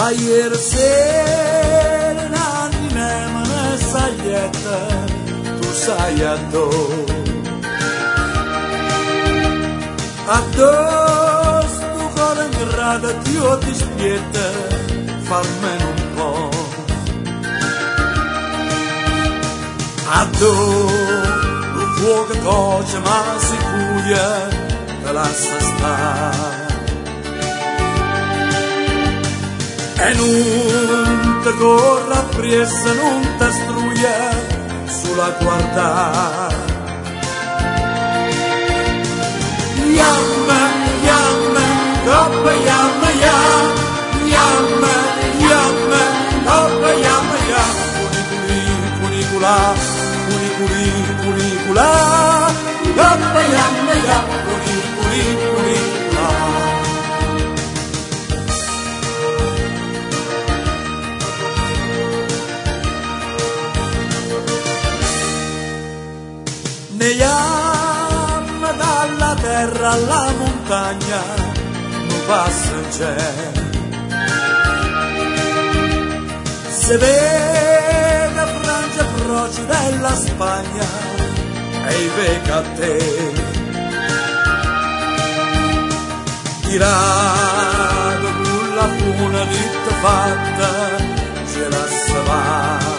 ieri sera un'anima ne saglietta, tu sai addosso tu cuore in grada ti spietta, farmene un po'. Addosso lo fuoco coce ma si cuia, te lascia stare. E non te corra appresso, non te struia sulla guardare. Yamma, yamma, coppa, yamma, yamma, yamma, coppa, yamma, funicula, funicula, coppa, yamma, funicula. Negli anni dalla terra alla montagna non passa c'è, se vede Francia froci della Spagna e i vecchi a te tirato con la funa ditta fatta ce la se va.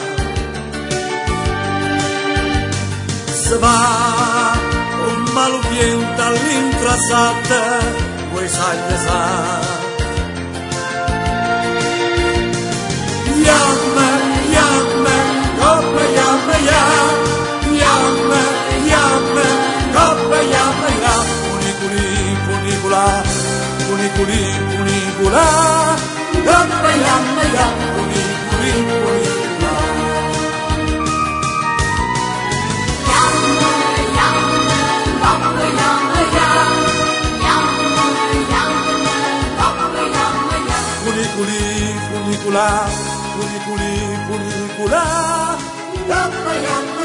Se va un malupiente all'intrasata, vuoi saglia sa. Yamma, yamma, coppa, yamma, yamma, yamma, coppa, yamma, funiculi, funicula, funiculi, funicula, coppa, yamma, funiculi, funicula. Funiculi, funicula, funiculi, funicula, yamma, yamma.